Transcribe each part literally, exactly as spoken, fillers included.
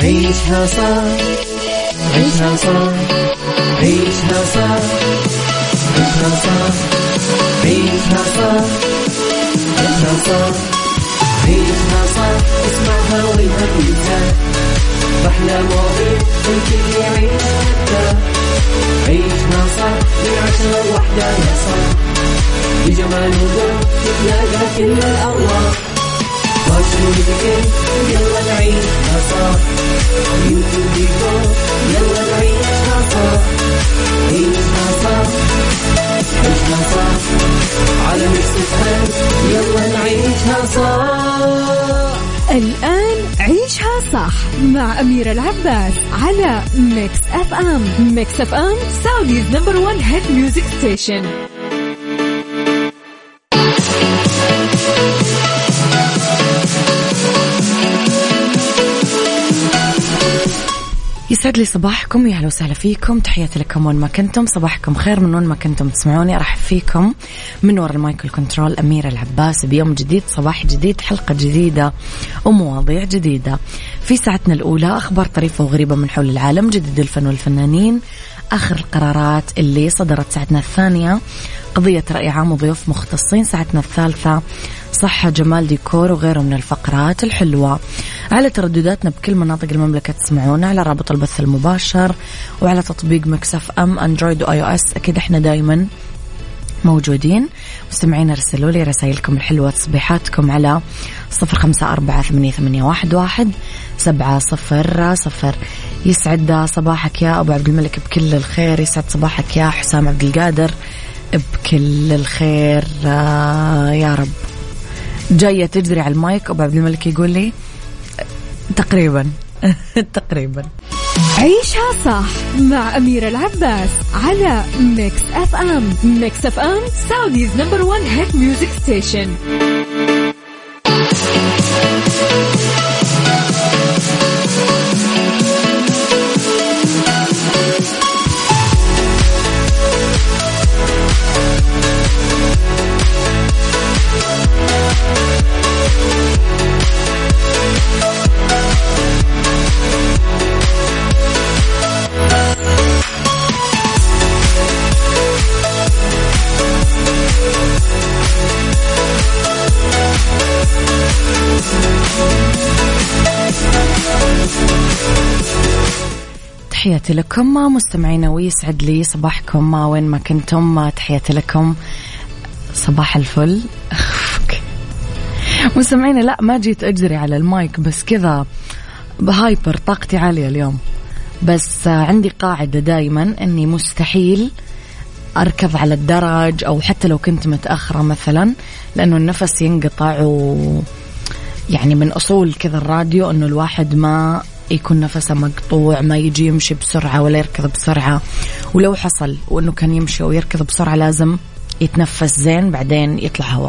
عيشها صح عيشها صح عيشها صح عيشها صح عيشها صح عيشها صح عيشها صح اسمعها والهم ينزاح أحلى مواضيع الكل يعيش حتى عيشها صح من عشرة لوحدة يا صاح بجمال وذوق تتلاقى كل الأرواح فاشل واتيكيت يلا نعيشها صح يوتيوب ديكور يلا نعيشها صح عيشها صح عيشها صح على ميكس اف ام يلا نعيشها صح. الآن عيشها صح مع أميرة العباس على ميكس اف ام. ميكس اف ام سعوديز نمبر ون هيت ميوزك ستيشن. يسعد لي صباحكم، يا هلا وسهلا فيكم، تحياتي لكم وين ما كنتم، صباحكم خير من وين ما كنتم تسمعوني. أرحب فيكم من وراء المايك الكنترول أميرة العباس بيوم جديد، صباح جديد، حلقة جديدة ومواضيع جديدة. في ساعتنا الأولى أخبار طريفة وغريبة من حول العالم، جديد الفن والفنانين، آخر القرارات اللي صدرت. ساعتنا الثانية قضية رأي عام وضيوف مختصين. ساعتنا الثالثة صحة، جمال، ديكور وغيره من الفقرات الحلوة. على تردداتنا بكل مناطق المملكة تسمعونا على رابط البث المباشر وعلى تطبيق ميكس اف ام اندرويد واي او اس. اكيد احنا دايما موجودين. مستمعين ارسلوا لي رسائلكم الحلوة، تصبيحاتكم على صفر خمسة أربعة ثمانية ثمانية واحد واحد سبعة صفر صفر. يسعد صباحك يا أبو عبد الملك بكل الخير، يسعد صباحك يا حسام عبد القادر بكل الخير يا رب. جاية تجري على المايك أبو عبد الملك يقول لي تقريبا تقريبا. عيشها صح مع أميرة العباس على ميكس اف ام. ميكس اف ام سعوديز نمبر ون هيت ميوزك ستيشن. تحياتي لكم مستمعينا ويسعد لي صباحكم وين ما كنتم. تحياتي لكم، صباح الفل. مستمعينا لا ما جيت أجري على المايك، بس كذا بهايبر، طاقتي عالية اليوم. بس عندي قاعدة دايما أني مستحيل أركض على الدرج أو حتى لو كنت متأخرة مثلا، لأنه النفس ينقطع، و يعني من أصول كذا الراديو أنه الواحد ما يكون نفسه مقطوع، ما يجي يمشي بسرعة ولا يركض بسرعة. ولو حصل وأنه كان يمشي أو يركض بسرعة لازم يتنفس زين بعدين يطلع هوا.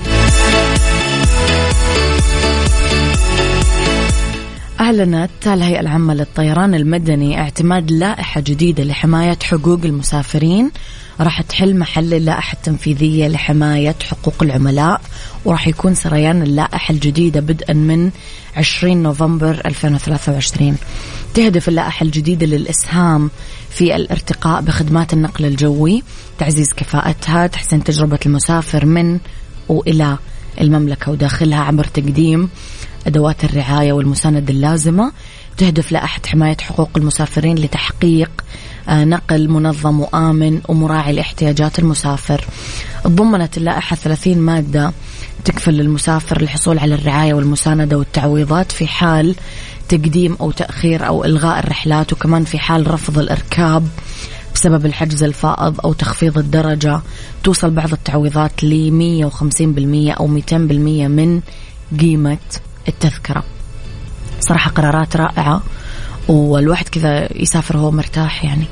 أعلنت الهيئة العامة للطيران المدني اعتماد لائحة جديدة لحماية حقوق المسافرين، راح تحل محل اللائحة التنفيذية لحماية حقوق العملاء، وراح يكون سريان اللائحة الجديدة بدءا من عشرين نوفمبر ألفين وثلاثة وعشرين. تهدف اللائحة الجديدة للإسهام في الارتقاء بخدمات النقل الجوي، تعزيز كفاءتها، تحسين تجربة المسافر من وإلى المملكة وداخلها عبر تقديم أدوات الرعاية والمساندة اللازمة. تهدف لائحة حماية حقوق المسافرين لتحقيق نقل منظم وآمن ومراعي لاحتياجات المسافر. ضمنت اللائحة ثلاثين مادة تكفل للمسافر الحصول على الرعاية والمساندة والتعويضات في حال تقديم أو تأخير أو إلغاء الرحلات، وكمان في حال رفض الإركاب بسبب الحجز الفائض أو تخفيض الدرجة. توصل بعض التعويضات ل مية وخمسين بالمية أو مئتين بالمية من قيمة التذكرة. صراحة قرارات رائعة، والواحد كذا يسافر وهو مرتاح. يعني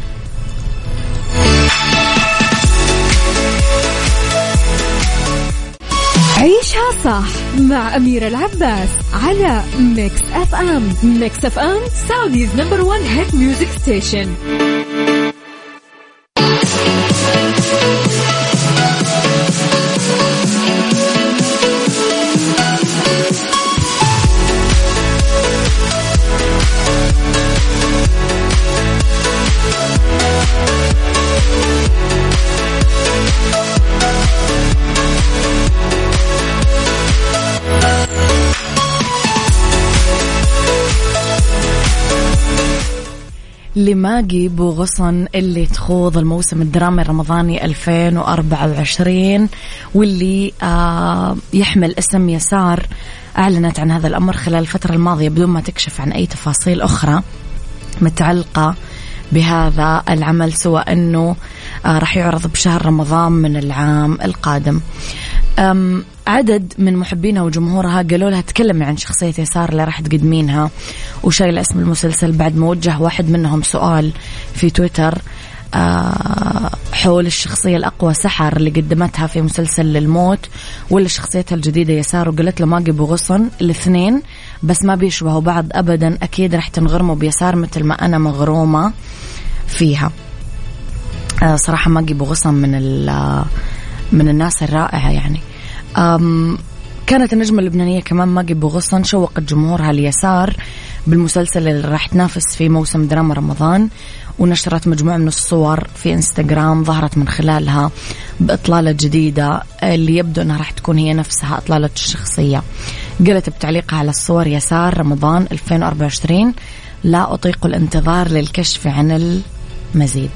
عيشها صح مع أميرة العباس على ميكس اف ام. ميكس اف ام سعوديز نمبر ون هيت ميوزك ستيشن. لماجي بوغصن اللي تخوض الموسم الدرامي الرمضاني ألفين وأربعة وعشرين واللي آه يحمل اسم يسار، أعلنت عن هذا الأمر خلال الفترة الماضية بدون ما تكشف عن أي تفاصيل أخرى متعلقة بهذا العمل، سوى أنه آه راح يعرض بشهر رمضان من العام القادم. أم عدد من محبينها وجمهورها قالوا لها تكلمي عن شخصية يسار اللي راح تقدمينها وشايل اسم المسلسل، بعد ما وجه واحد منهم سؤال في تويتر أه حول الشخصية الأقوى سحر اللي قدمتها في مسلسل للموت ولا شخصيتها الجديدة يسار، وقالت له ماجي بوغصن الاثنين بس ما بيشبهوا بعض أبدا، أكيد راح تنغرموا بيسار مثل ما أنا مغرومة فيها. أه صراحة ماجي بوغصن من من الناس الرائعة يعني. كانت النجمة اللبنانية كمان ماجي بوغصن شوقت جمهورها ليسار بالمسلسل اللي راح تنافس في موسم دراما رمضان، ونشرت مجموعة من الصور في انستغرام ظهرت من خلالها بإطلالة جديدة اللي يبدو أنها راح تكون هي نفسها إطلالة الشخصية. قالت بتعليقها على الصور يسار رمضان ألفين وأربعة وعشرين لا أطيق الانتظار للكشف عن المزيد.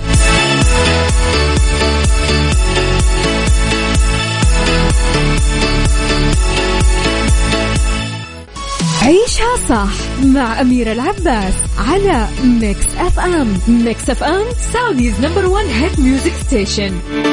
عيشها صح مع أميرة العباس على ميكس أف أم. ميكس أف أم سعوديز نمبر ون هيت ميوزك ستيشن.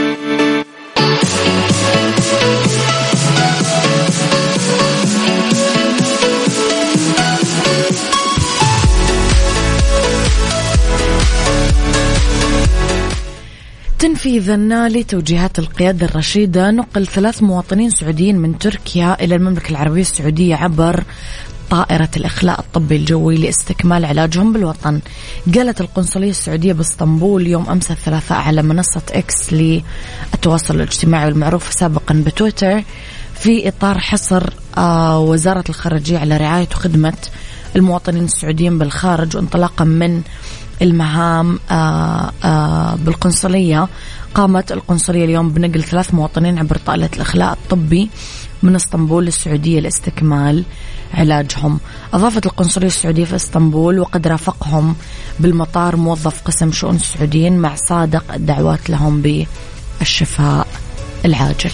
تنفيذا لتوجيهات القيادة الرشيدة نقل ثلاث مواطنين سعوديين من تركيا إلى المملكة العربية السعودية عبر طائرة الإخلاء الطبي الجوي لاستكمال علاجهم بالوطن. قالت القنصلية السعودية باسطنبول يوم أمس الثلاثاء على منصة إكس للتواصل الاجتماعي والمعروف سابقا بتويتر في إطار حصر آه وزارة الخارجية على رعاية وخدمة المواطنين السعوديين بالخارج وانطلاقا من المهام آآ آآ بالقنصلية. قامت القنصلية اليوم بنقل ثلاث مواطنين عبر طائرة الإخلاء الطبي من اسطنبول للسعودية لاستكمال علاجهم. أضافت القنصلية السعودية في اسطنبول وقد رافقهم بالمطار موظف قسم شؤون السعوديين مع صادق الدعوات لهم بالشفاء العاجل.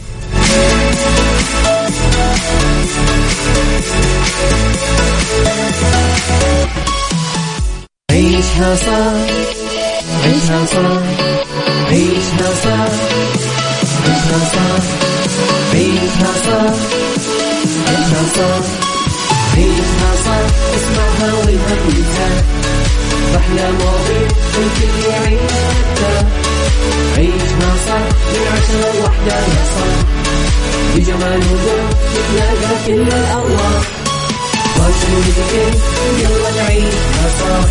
عيشها صح عيشها صح عيشها صح عيشها صح عيشها صح عيشها صح عيشها صح اسمعها والهم ينزاح أحلى مواضيع الكل يعيش حتى عيشها صح من عشرة لوحدة يا صاح بجمال وذوق تتلاقى كل الأرواح يلا نعيشها صح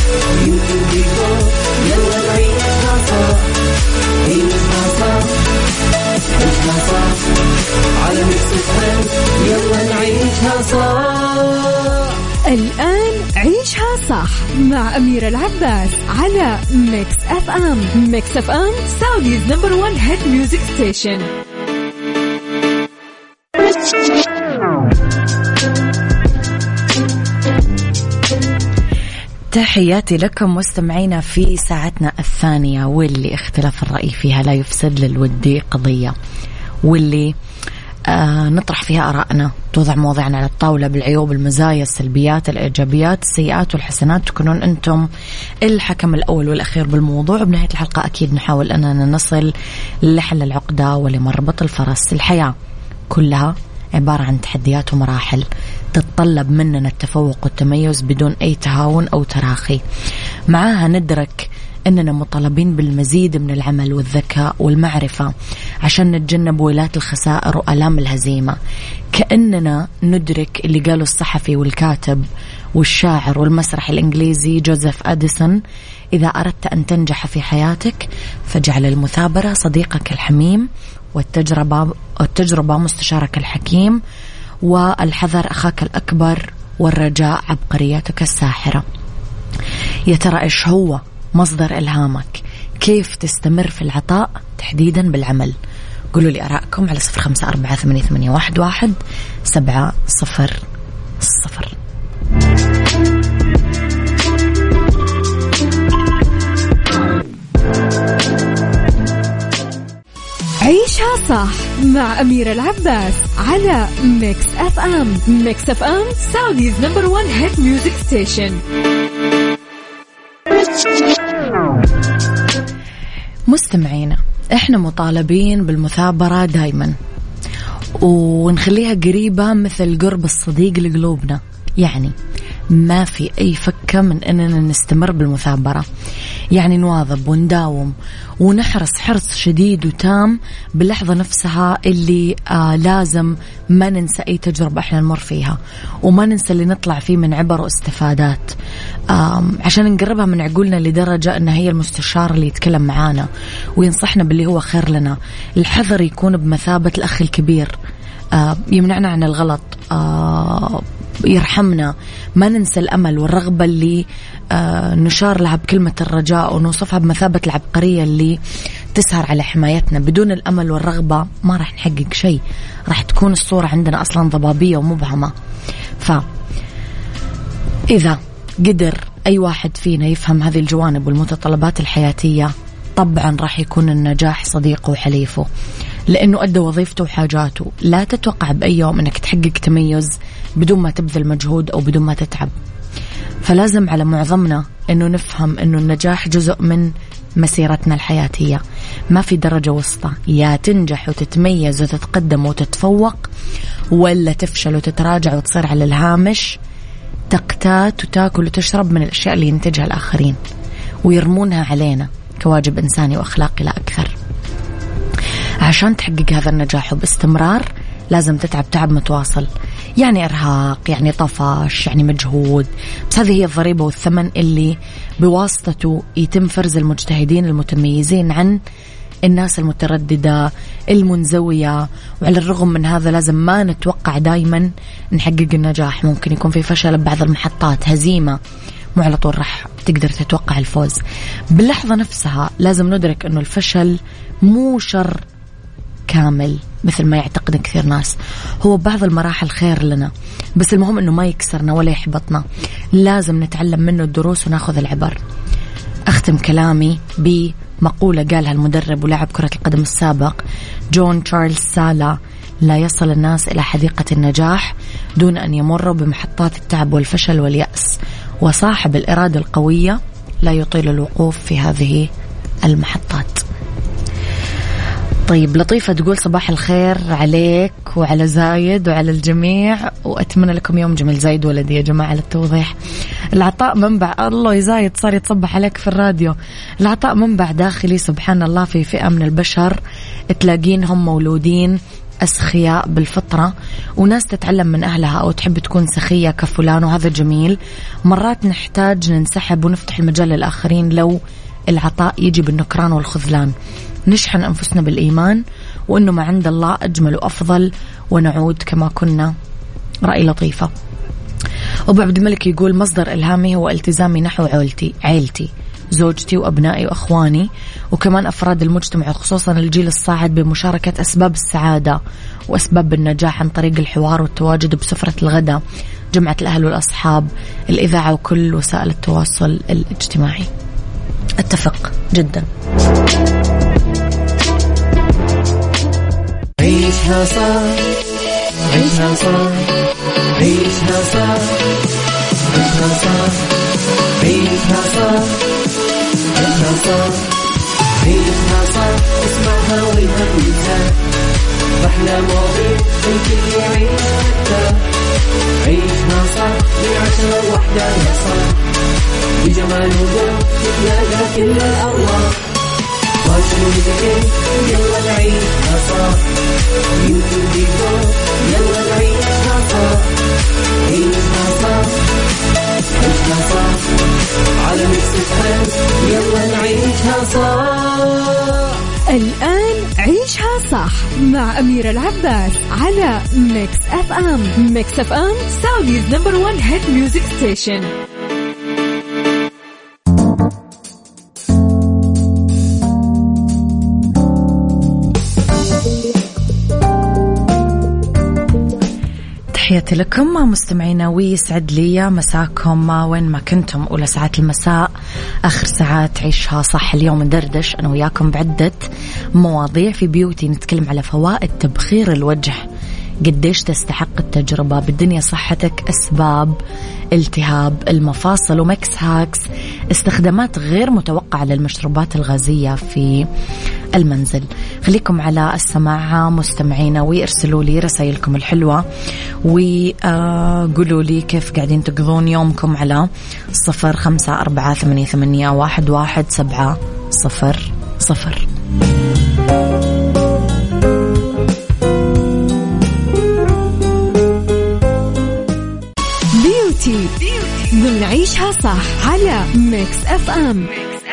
يلا نعيشها صح عيشها صح عيشها صح على ميكس اف ام يلا نعيشها صح. الآن عيشها صح مع أميرة العباس على ميكس اف ام. ميكس اف ام سعوديز نمبر ون هيت ميوزك ستيشن. تحياتي لكم مستمعينا في ساعتنا الثانية واللي اختلاف الرأي فيها لا يفسد للودي قضية، واللي آه نطرح فيها آرائنا، توضع مواضيعنا على الطاولة بالعيوب المزايا السلبيات الإيجابيات السيئات والحسنات، تكونون أنتم الحكم الأول والأخير بالموضوع. وبنهاية الحلقة أكيد نحاول أننا نصل لحل العقدة ولمربط الفرس. الحياة كلها عبارة عن تحديات ومراحل تتطلب مننا التفوق والتميز بدون أي تهاون أو تراخي. معاها ندرك أننا مطالبين بالمزيد من العمل والذكاء والمعرفة عشان نتجنب ويلات الخسائر وألام الهزيمة. كأننا ندرك اللي قاله الصحفي والكاتب والشاعر والمسرح الإنجليزي جوزيف أديسون: إذا أردت أن تنجح في حياتك فاجعل المثابرة صديقك الحميم، والتجربة والتجربة مستشارك الحكيم، والحذر أخاك الأكبر، والرجاء عبقريتك الساحرة. يا ترى إيش هو مصدر إلهامك؟ كيف تستمر في العطاء تحديدا بالعمل؟ قولوا لي آراءكم على صفر خمسة أربعة ثمانية ثمانية واحد واحد سبعة صفر صفر. صح مع أميرة العباس على ميكس أف أم. ميكس أف أم سعوديز نمبر ون هيت ميوزك ستيشن. مستمعينا، احنا مطالبين بالمثابرة دايما ونخليها قريبة مثل قرب الصديق لقلوبنا. يعني ما في أي فكة من أننا نستمر بالمثابرة، يعني نواظب ونداوم ونحرص حرص شديد وتام باللحظة نفسها اللي آه لازم ما ننسى أي تجربة احنا نمر فيها، وما ننسى اللي نطلع فيه من عبر واستفادات، آه عشان نقربها من عقولنا لدرجة أنها هي المستشار اللي يتكلم معانا وينصحنا باللي هو خير لنا. الحذر يكون بمثابة الأخ الكبير، آه يمنعنا عن الغلط، آه يرحمنا. ما ننسى الأمل والرغبة اللي آه نشار لها بكلمة الرجاء ونوصفها بمثابة العبقرية اللي تسهر على حمايتنا. بدون الأمل والرغبة ما راح نحقق شيء، راح تكون الصورة عندنا أصلا ضبابية ومبهمة. فإذا قدر أي واحد فينا يفهم هذه الجوانب والمتطلبات الحياتية، طبعا راح يكون النجاح صديقه وحليفه، لأنه أدى وظيفته وحاجاته. لا تتوقع بأي يوم أنك تحقق تميز بدون ما تبذل مجهود أو بدون ما تتعب. فلازم على معظمنا أنه نفهم أنه النجاح جزء من مسيرتنا الحياتية، ما في درجة وسطى. يا تنجح وتتميز وتتقدم وتتفوق، ولا تفشل وتتراجع وتصير على الهامش، تقتات وتاكل وتشرب من الأشياء اللي ينتجها الآخرين ويرمونها علينا كواجب إنساني وأخلاقي لا أكثر. عشان تحقق هذا النجاح باستمرار لازم تتعب تعب متواصل، يعني إرهاق، يعني طفش، يعني مجهود. بس هذه هي الضريبة والثمن اللي بواسطته يتم فرز المجتهدين المتميزين عن الناس المترددة المنزوية. وعلى الرغم من هذا لازم ما نتوقع دايما نحقق النجاح. ممكن يكون في فشل ببعض المحطات، هزيمة، مو على طول راح تقدر تتوقع الفوز. باللحظة نفسها لازم ندرك أنه الفشل مو شر كامل مثل ما يعتقد كثير ناس، هو بعض المراحل خير لنا، بس المهم أنه ما يكسرنا ولا يحبطنا. لازم نتعلم منه الدروس وناخذ العبر. أختم كلامي بمقولة قالها المدرب ولاعب كرة القدم السابق جون تشارلز سالا: لا يصل الناس إلى حديقة النجاح دون أن يمروا بمحطات التعب والفشل واليأس، وصاحب الإرادة القوية لا يطيل الوقوف في هذه المحطات. طيب، لطيفة تقول صباح الخير عليك وعلى زايد وعلى الجميع، وأتمنى لكم يوم جميل. زايد ولدي يا جماعة على التوضيح. العطاء منبع، الله يزايد صار يتصبح عليك في الراديو. العطاء منبع داخلي سبحان الله في فئة من البشر تلاقينهم مولودين أسخياء بالفطرة، وناس تتعلم من أهلها أو تحب تكون سخية كفلان، وهذا جميل. مرات نحتاج ننسحب ونفتح المجال للآخرين لو العطاء يجي بالنكران والخذلان. نشحن أنفسنا بالإيمان وأنه ما عند الله أجمل وأفضل، ونعود كما كنا. رأي لطيفة. أبو عبد الملك يقول مصدر إلهامي هو التزامي نحو عيلتي عيلتي زوجتي وأبنائي وأخواني، وكمان أفراد المجتمع، وخصوصا الجيل الصاعد، بمشاركة أسباب السعادة وأسباب النجاح عن طريق الحوار والتواجد بسفرة الغداء، جمعة الأهل والأصحاب، الإذاعة، وكل وسائل التواصل الاجتماعي. أتفق جدا. عيشها صح، عيشها صح، عيشها صح، عيشها صح، عيشها صح، عيشها صح، عيشها صح، اسمعها والهم ينزاح، أحلى مواضيع الكل يعيش حتى عيشها صح، من عشرة لوحدة يا صاح، بجمال وذوق تتلاقى كل الأرواح، واشنو بذكر يلا نعيشها صح، يمكن بيكون يلا نعيشها صح، عيشها صح، عيشها صح، على ميكس اف ام يلا نعيشها صح. الآن عيشها صح مع أميرة العباس على ميكس أف أم. ميكس أف أم سعوديز نمبر ون هيت ميوزك ستيشن. تحياتي لكم مستمعينا ويسعد لي مساكم وين ما كنتم. أولى ساعات المساء آخر ساعات عيشها صح. اليوم ندردش أنا وياكم بعدة مواضيع في بيوتي. نتكلم على فوائد تبخير الوجه، قديش تستحق التجربة بالدنيا صحتك، أسباب التهاب المفاصل، ومكس هاكس استخدامات غير متوقعة للمشروبات الغازية في المنزل. خليكم على السماع مستمعينا ويرسلوا لي رسائلكم الحلوة وقولوا لي كيف قاعدين تقضون يومكم على صفر خمسة أربعة ثمانية ثمانية واحد واحد سبعة صفر صفر. بيوتي بنعيشها صح على ميكس اف ام.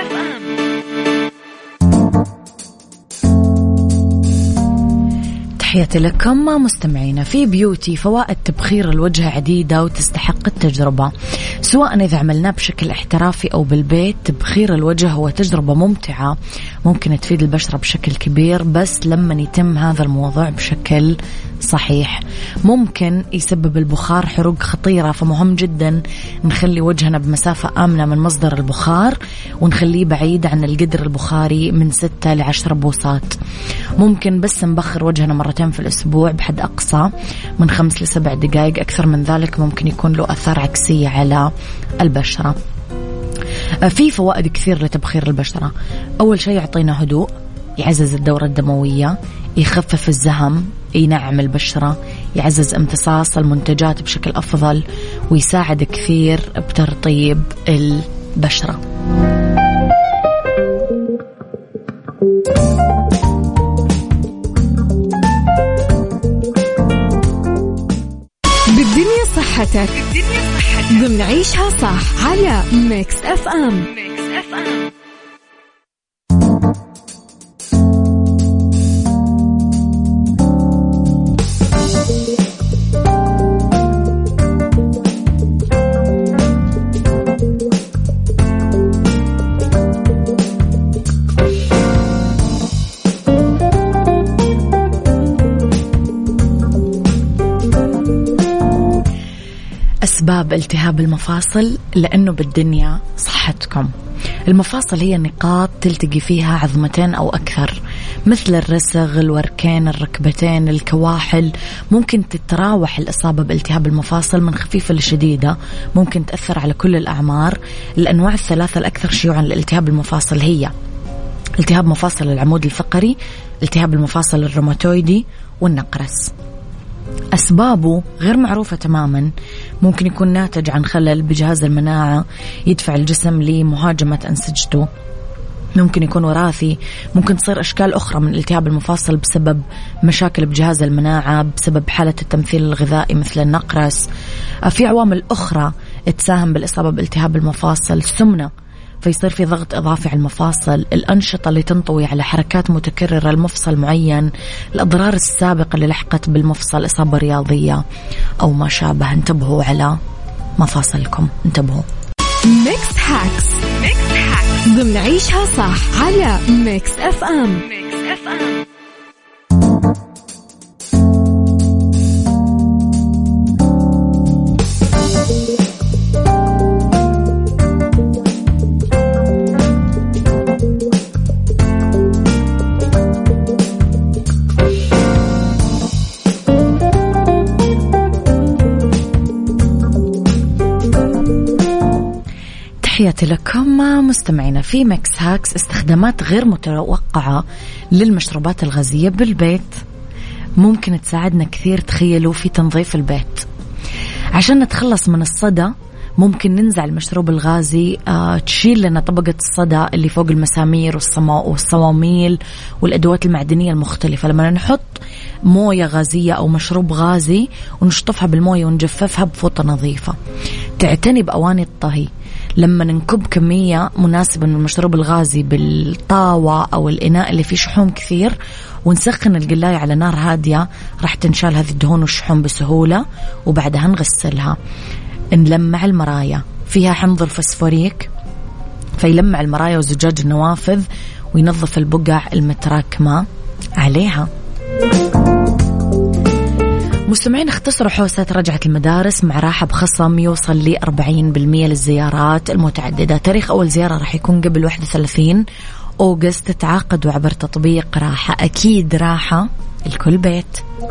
تحياتي لكم مستمعينا في بيوتي. فوائد تبخير الوجه عديدة وتستحق التجربة، سواء إذا عملناه بشكل احترافي أو بالبيت. تبخير الوجه هو تجربة ممتعة ممكن تفيد البشرة بشكل كبير، بس لما يتم هذا الموضوع بشكل صحيح ممكن يسبب البخار حروق خطيرة. فمهم جدا نخلي وجهنا بمسافة آمنة من مصدر البخار، ونخليه بعيد عن القدر البخاري من ستة لعشر بوصات. ممكن بس نبخر وجهنا مرتين في الأسبوع بحد أقصى من خمس لسبع دقائق. أكثر من ذلك ممكن يكون له أثار عكسية على البشرة. في فوائد كثير لتبخير البشرة. أول شيء يعطينا هدوء، يعزز الدورة الدموية، يخفف الزهم، ينعم البشرة، يعزز امتصاص المنتجات بشكل أفضل، ويساعد كثير بترطيب البشرة. بالدنيا صحتك بنعيشها صح على ميكس اف ام. أسباب التهاب المفاصل، لأنه بالدنيا صحتكم. المفاصل هي نقاط تلتقي فيها عظمتين أو أكثر، مثل الرسغ، الوركين، الركبتين، الكواحل. ممكن تتراوح الإصابة بالتهاب المفاصل من خفيفة لشديدة، ممكن تأثر على كل الأعمار. الأنواع الثلاثة الأكثر شيوعا لالتهاب المفاصل هي التهاب مفاصل العمود الفقري، التهاب المفاصل الروماتويدي، والنقرس. أسبابه غير معروفة تماما، ممكن يكون ناتج عن خلل بجهاز المناعة يدفع الجسم لمهاجمة أنسجته، ممكن يكون وراثي، ممكن تصير أشكال أخرى من التهاب المفاصل بسبب مشاكل بجهاز المناعة، بسبب حالة التمثيل الغذائي مثل النقرس. في عوامل أخرى تساهم بالإصابة بالتهاب المفاصل، سمنة فيصير في ضغط إضافي على المفاصل، الأنشطة اللي تنطوي على حركات متكررة لمفصل معين، الأضرار السابقة اللي لحقت بالمفصل، إصابة رياضية أو ما شابه. انتبهوا على مفاصلكم، انتبهوا. ميكس هاكس ضمن عيشها صح على ميكس اف ام. تحياتي لكم مستمعينا في ميكس هاكس. استخدامات غير متوقعة للمشروبات الغازية بالبيت ممكن تساعدنا كثير. تخيلوا في تنظيف البيت عشان نتخلص من الصدى، ممكن ننزع المشروب الغازي، آه تشيل لنا طبقة الصدى اللي فوق المسامير والصواميل والأدوات المعدنية المختلفة. لما نحط موية غازية أو مشروب غازي ونشطفها بالموية ونجففها بفوطة نظيفة. تعتني بأواني الطهي، لما ننكب كمية مناسبة من المشروب الغازي بالطاوة أو الإناء اللي فيه شحوم كثير ونسخن القلاية على نار هادية، راح تنشال هذه الدهون والشحوم بسهولة، وبعدها نغسلها. نلمع المرايا، فيها حمض الفسفوريك فيلمع المرايا وزجاج النوافذ وينظف البقع المتراكمة عليها. مستمعين اختصروا حوسة رجعة المدارس مع راحة بخصم يوصل ل أربعين بالمئة للزيارات المتعددة. تاريخ أول زيارة راح يكون قبل واحد وثلاثين أوغست. تعاقدوا عبر تطبيق راحة. أكيد راحة الكل بيت.